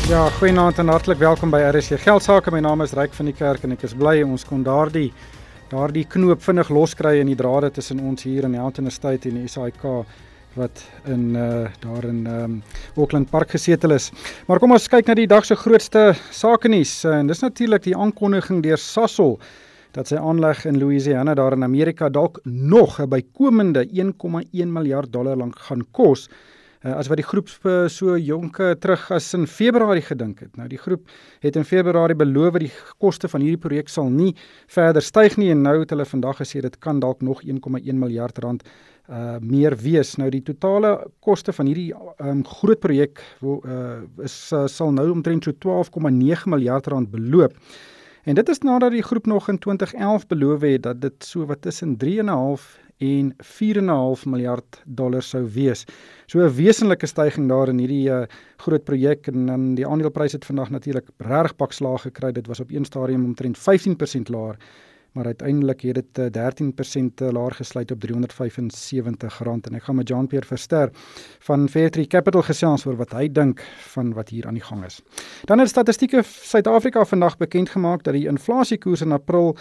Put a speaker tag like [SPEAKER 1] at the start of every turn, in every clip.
[SPEAKER 1] Ja, goeienaand en hartlik welkom by RSG Geldsaake. My naam is Ryk van die Kerk en ek is bly ons kon daardie knoop vinnig loskry in die drade tussen ons hier in die Houghton Estate en die SAIK wat daar in Auckland Park gesetel is. Maar kom ons kyk na die dag se grootste sakenuus. En dis natuurlik die aankondiging deur Sasol dat sy aanleg in Louisiana daar in Amerika dalk nog 'n bykomende $1,1 miljard lank gaan kos. As wat die groep so jonk terug as in Februarie gedink het. Nou die groep het in Februarie beloof dat die koste van hierdie projek sal nie verder styg nie en nou het hulle vandag gesê dit kan dalk nog $1,1 miljard meer wees. Nou die totale koste van hierdie groot projek sal nou omtrent so $12,9 miljard beloop. En dit is nadat die groep nog in 2011 beloof het dat dit so wat tussen 3,5 en $4,5 miljard sou wees. So 'n wesenlike styging daar in hierdie groot projek en dan die aandeleprys het vandag natuurlik regtig pakslaag gekry. Dit was op een stadium omtrent 15% laer, maar uiteindelik het dit 13% laer gesluit op R375 en ek gaan met Jean-Pierre Verster van Fairtree Capital gesels oor wat hy dink van wat hier aan die gang is. Dan het Statistieke Suid-Afrika vandag bekend gemaak dat die inflasiekoers in April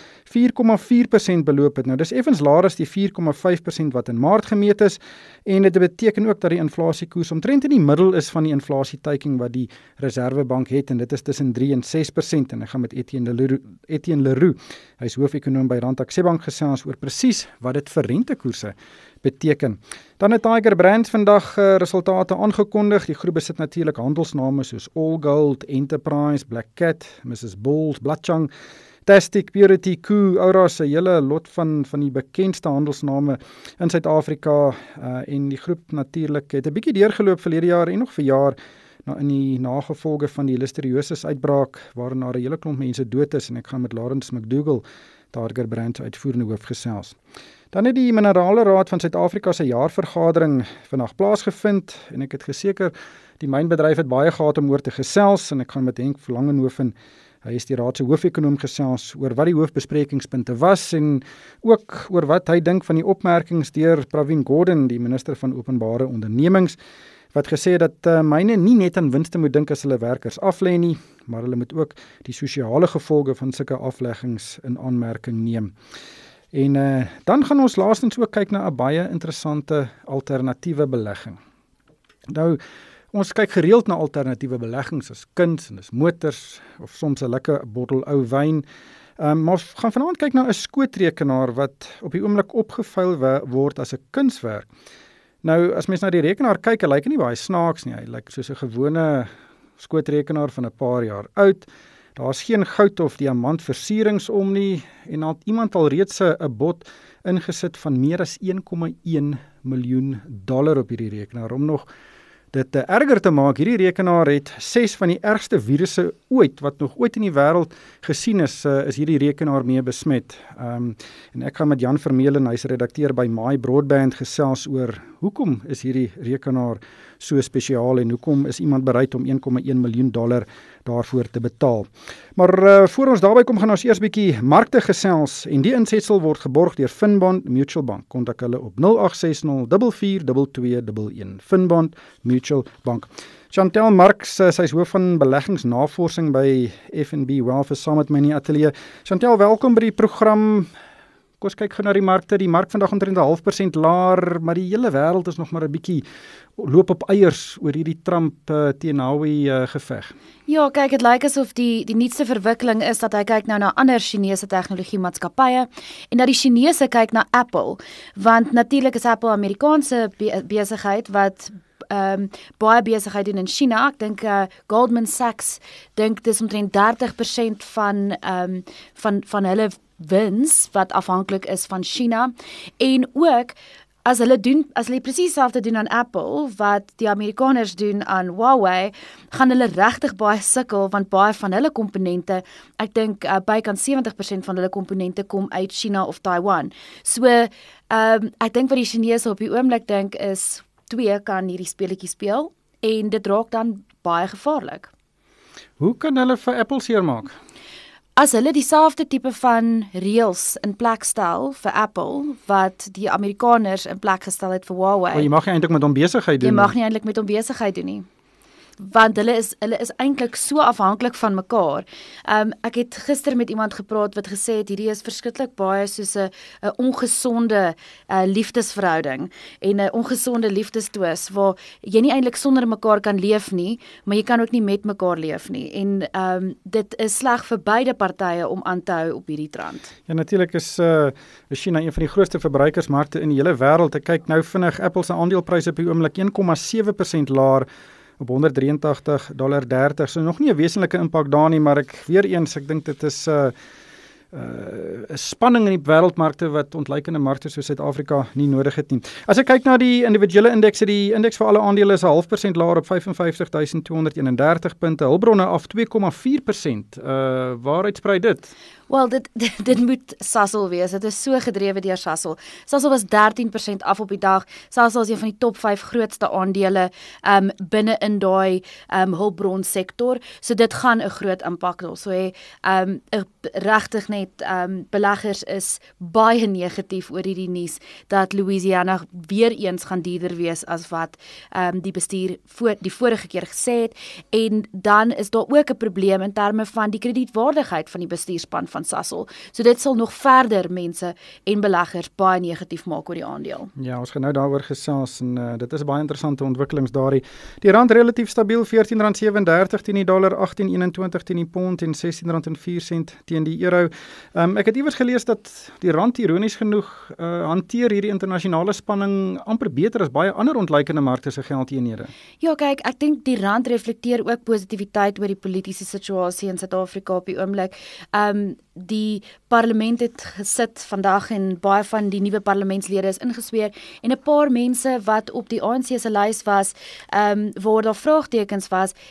[SPEAKER 1] 4,4% beloop het. Nou dis effens laer as die 4,5% wat in Maart gemeet is en dit beteken ook dat die inflasiekoers omtrent in die middel is van die inflasieteiking wat die Reserwebank het en dit is tussen 3 en 6% en ek gaan met Etienne Leroux, hy is hoofekonoom by Rand Aksebank gesels oor presies wat dit vir rentekoerse beteken. Dan het Tiger Brands vandag resultate aangekondig. Die groep besit natuurlik handelsname soos All Gold, Enterprise, Black Cat, Mrs. Bulls, Blatchung, Tastic, Purity, Koo, Auras, 'n hele lot van die bekendste handelsname in Suid-Afrika en die groep natuurlik het 'n bietjie deurgeloop verlede jaar en nog verjaar in die nagevolge van die listeriosis uitbraak waarin daar 'n hele klomp mense dood is en ek gaan met Lawrence McDougall, Tiger Brands uitvoerende hoof gesels. Dan het die Minerale Raad van Suid-Afrika se jaarvergadering vandag plaasgevind en ek het geseker die mynbedryf het baie gehad om oor te gesels en ek gaan met Henk Langenhoven, hy is die raad se hoofekonoom gesels oor wat die hoofbesprekingspunte was en ook oor wat hy dink van die opmerkings deur Pravin Gordhan, die minister van openbare ondernemings, wat gesê het dat myne nie net aan winste moet dink as hulle werkers aflê nie, maar hulle moet ook die sosiale gevolge van sulke afleggings in aanmerking neem. En dan gaan ons laastens ook kyk na 'n baie interessante alternatiewe belegging. Nou, ons kyk gereeld na alternatiewe beleggings as kuns en as motors of soms 'n lekker bottel ou wyn. Maar ons gaan vanaand kyk na 'n skootrekenaar wat op die oomblik opgevuil word as 'n kunswerk. Nou, as mens na die rekenaar kyk, hy lyk nie baie snaaks nie. Hy lyk soos 'n gewone skootrekenaar van 'n paar jaar oud. Daar's geen goud of diamant versierings om nie en dan het iemand al reeds 'n bod ingesit van meer as $1,1 miljoen op hierdie rekenaar. Om nog dit erger te maak, hierdie rekenaar het 6 van die ergste virusse wat nog ooit in die wêreld gesien is hierdie rekenaar mee besmet. En ek gaan met Jan Vermeulen, hy's redakteur by My Broadband, gesels oor hoekom is hierdie rekenaar so spesiaal en hoekom is iemand bereid om $1,1 miljoen daarvoor te betaal. Maar voor ons daarby kom, gaan ons eers bietjie markte gesels en die insetsel word geborg deur Finbond Mutual Bank. Kontak hulle op 0860 442211. Finbond Mutual Bank. Chantel Marx, sy is hoof van beleggingsnavorsing by FNB Wealth saam met my in die ateljee. Chantel, welkom by die program. Kom ons kyk gou na die markte. Die mark vandag omtrent 0,5% laer, maar die hele wêreld is nog maar 'n bietjie loop op eiers oor hierdie Trump teen Huawei geveg.
[SPEAKER 2] Ja, kyk, dit lyk asof die nuutste verwikkeling is dat hy kyk nou na ander Chinese tegnologiemaatskappye en dat die Chinese kyk na Apple, want natuurlik is Apple Amerikaanse besigheid wat baie besigheid doen in China. Ek dink Goldman Sachs dink dis omtrent 30% van hulle wins wat afhanklik is van China en ook as hulle presies dieselfde doen aan Apple wat die Amerikaners doen aan Huawei, gaan hulle regtig baie sukkel want baie van hulle komponente, ek dink bykans 70% van hulle komponente kom uit China of Taiwan. So ek dink wat die Chinese op die oomblik dink is 2 kan hierdie speletjie speel en dit raak dan baie gevaarlik.
[SPEAKER 1] Hoe kan hulle vir Apple seermaak?
[SPEAKER 2] As hulle dieselfde tipe van reëls in plek stel vir Apple, wat die Amerikaners in plek gestel het vir Huawei.
[SPEAKER 1] Maar jy mag nie eintlik met hom besigheid doen.
[SPEAKER 2] Jy mag nie eintlik met hom besigheid doen nie. want hulle is eintlik so afhanklik van mekaar. Ek het gister met iemand gepraat wat gesê het hierdie is verskriklik baie soos 'n ongesonde liefdesverhouding en 'n ongesonde liefdestwis waar jy nie eintlik sonder mekaar kan leef nie, maar jy kan ook nie met mekaar leef nie. En dit is sleg vir beide partye om aan te hou op hierdie trant.
[SPEAKER 1] Ja, natuurlik is China een van die grootste verbruikersmarkte in die hele wêreld. Ek kyk nou vinnig, Apple se aandelepryse op die oomblik 1,7% laer op $183.30. So nog nie 'n wesenlike impak daar nie, maar ek dink dit is 'n spanning in die wêreldmarkte wat ontleikende markte soos Suid-Afrika nie nodig het nie. As ek kyk na die individuele indekse, die indeks vir alle aandele is 0,5% laer op 55.231 punte. Hulpbronne af 2,4%. Waaruit sprei dit?
[SPEAKER 2] Wel, dit moet Sasol wees. Dit is so gedrewe deur Sasol. Sasol was 13% af op die dag. Sasol is een van die top 5 grootste aandele binne in daai hulpbron sektor. So dit gaan 'n groot impak hê. So regtig net beleggers is baie negatief oor hierdie nuus dat Louisiana weer eens gaan duurder wees as wat die bestuur die vorige keer gesê het. En dan is daar ook 'n probleem in terme van die kredietwaardigheid van die bestuurspan van Sasol. So dit sal nog verder mense en beleggers baie negatief maak oor die aandeel.
[SPEAKER 1] Ja, ons gaan nou daaroor gesels en dit is baie interessante ontwikkelings daarin. Die rand relatief stabiel, R14.37 teen die dollar, R18.21 teen die pond en R16.04 teen die euro. Ek het iewers gelees dat die rand ironies genoeg hanteer hierdie internasionale spanning amper beter as baie ander ontleikende markte se geldeenhede.
[SPEAKER 2] Ja, kyk, ek dink die rand reflekteer ook positiwiteit oor die politiese situasie in Suid-Afrika op die oomblik. Die parlement het gesit vandag en baie van die nuwe parlementslede is ingesweer en 'n paar mense wat op die ANC se lys was, waar daar vraagtekens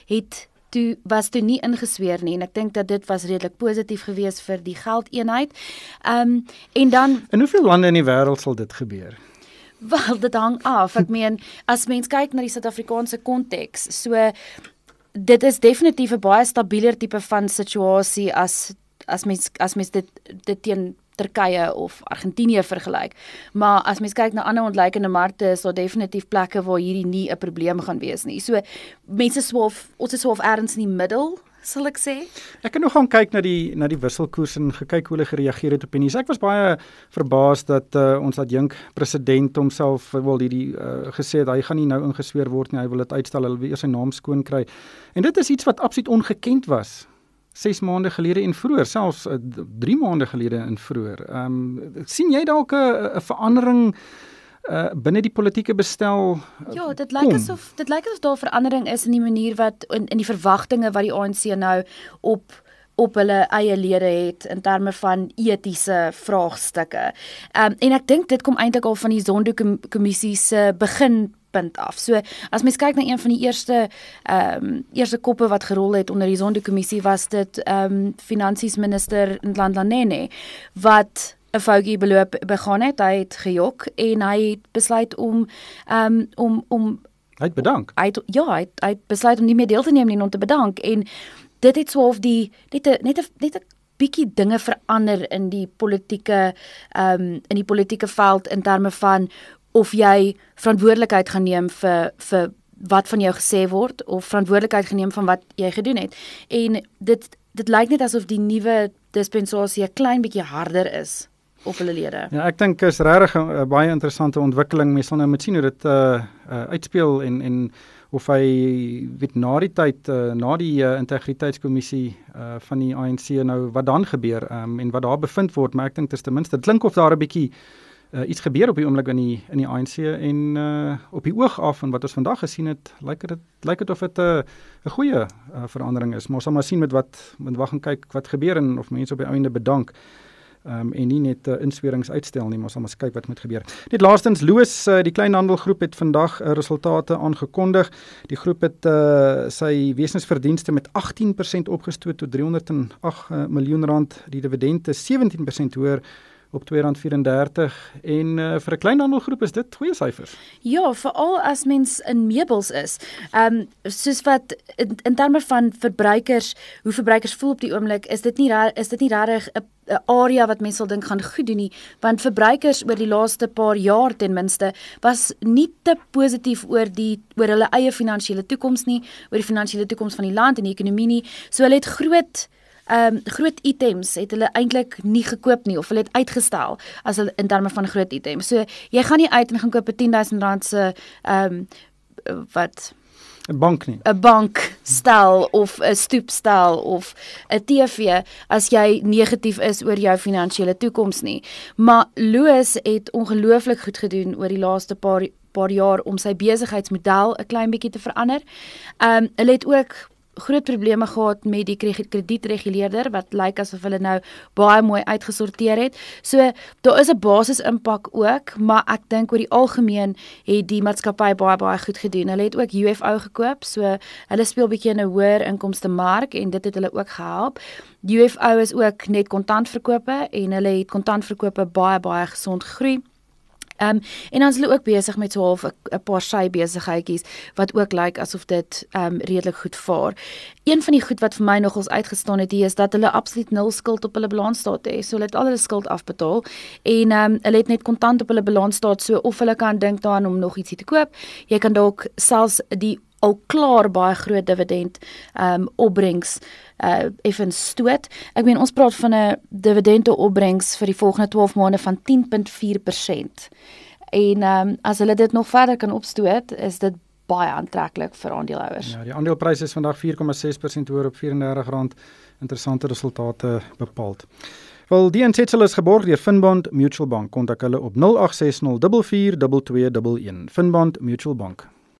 [SPEAKER 2] was toe nie ingesweer nie en ek dink dat dit was redelik positief geweest vir die geldeenheid. En dan
[SPEAKER 1] In hoeveel lande in die wêreld sal dit gebeur?
[SPEAKER 2] Wel, dit hang af. Ek meen, as mens kyk na die Suid-Afrikaanse konteks, so dit is definitief 'n baie stabieler tipe van situasie as mens dit teen Turkye of Argentinië vergelyk. Maar as mens kyk na ander ontleikende markte, is daar definitief plekke waar hierdie nie 'n probleem gaan wees nie. So ons is swaaf ergens in die middel, sal ek sê.
[SPEAKER 1] Ek het nog gaan kyk na die wisselkoers en gekyk hoe hulle gereageer het op die nuus. Ek was baie verbaas dat ons adjunk president homself gesê het hy gaan nie nou ingesweer word nie, hy wil dit uitstel, hy wil eers sy naam skoon kry. En dit is iets wat absoluut ongekend was. 6 maande gelede en vroeër, selfs 3 maande gelede en vroeër. Sien jy dalk 'n verandering binne die politieke bestel?
[SPEAKER 2] Ja, dit lyk asof daar verandering is in die manier wat in die verwagtinge wat die ANC nou op hulle eie lede het in terme van etiese vraagstukke. En ek dink dit kom eintlik al van die Zondo-kommissie se beginpunt af. So as mens kyk na een van die eerste koppe wat gerol het onder die Zondo-kommissie, was dit finansies minister Nhlanhla Nene wat 'n foutjie begaan het. Hy het gejok en hy het besluit om
[SPEAKER 1] Hy het bedank.
[SPEAKER 2] Hy het besluit om nie meer deel te neem nie en om te bedank en dit het so of net 'n bietjie dinge verander in die politieke veld in terme van of jy verantwoordelikheid gaan neem vir wat van jou gesê word of verantwoordelikheid geneem van wat jy gedoen het. En dit lyk net asof die nuwe dispensasie 'n klein bietjie harder is op hulle lede.
[SPEAKER 1] Ja, ek dink is regtig 'n baie interessante ontwikkeling. Mens sal nou moet sien hoe dit uitspeel en of hy na die tyd na die integriteitskommissie van die ANC nou wat dan gebeur en wat daar bevind word, maar ek dink ten minste dit klink of daar 'n bietjie iets gebeur op die oomblik in die ANC en op die oog af en wat ons vandag gesien het, lyk dit of dit 'n goeie verandering is. Maar ons sal maar sien met wat gaan kyk wat gebeur en of mense op die einde bedank. En nie net inswerings uitstel nie, maar ons sal kyk wat moet gebeur. Net laastens, Loos, die kleinhandelgroep het vandag resultate aangekondig. Die groep het sy wesensverdienste met 18% opgestoot tot R308 miljoen. Die dividend is 17% hoër op R2.34 en vir 'n kleinhandelgroep is dit goeie syfers.
[SPEAKER 2] Ja, veral as mens in meubels is. Soos wat in terme van verbruikers, hoe verbruikers voel op die oomblik, is dit nie regtig 'n area wat mense sal dink gaan goed doen nie, want verbruikers oor die laaste paar jaar ten minste was nie te positief oor hulle eie finansiële toekoms nie, oor die finansiële toekoms van die land en die ekonomie nie. So hulle het groot items het hulle eintlik nie gekoop nie of hulle het uitgestel as hulle in terme van groot items. So jy gaan nie uit en gaan koop 'n R10.000 se
[SPEAKER 1] 'n bank nie.
[SPEAKER 2] 'n bankstel of 'n stoepstel of 'n TV as jy negatief is oor jou finansiële toekoms nie. Maar Loos het ongelooflik goed gedoen oor die laaste paar jaar om sy besigheidsmodel 'n klein bietjie te verander. Hulle het ook groot probleme gehad met die kredietreguleerder wat lyk asof hulle nou baie mooi uitgesorteer het. So daar is 'n basisimpak ook, maar ek dink oor die algemeen het die maatskappy baie goed gedoen. Hulle het ook UFO gekoop, so hulle speel bietjie in 'n hoër inkomste mark en dit het hulle ook gehelp. UFO is ook net kontantverkope en hulle het kontantverkope baie gesond gegroei. En dan is hulle ook besig met so half 'n paar sy besigheidjies wat ook lyk asof dit redelik goed vaar. Een van die goed wat vir my nogals uitgestaan het hier is dat hulle absoluut 0 skuld op hulle balansstaat het. So hulle het al hulle skuld afbetaal en hulle het net kontant op hulle balansstaat, so of hulle kan dink daaraan om nog ietsie te koop. Jy kan dalk selfs die al klaar baie groot dividend opbrengs effens stoot. Ek meen ons praat van 'n dividende opbrengs vir die volgende 12 maande van 10.4%. En as hulle dit nog verder kan opstoot, is dit baie aantreklik vir aandeelhouers.
[SPEAKER 1] Ja, die aandeleprys is vandag 4,6% hoër op R34. Interessante resultate bepaal. Wel, die insetsel is geborg deur Finbond Mutual Bank. Kontak hulle op 0860 44 2211. Finbond Mutual Bank.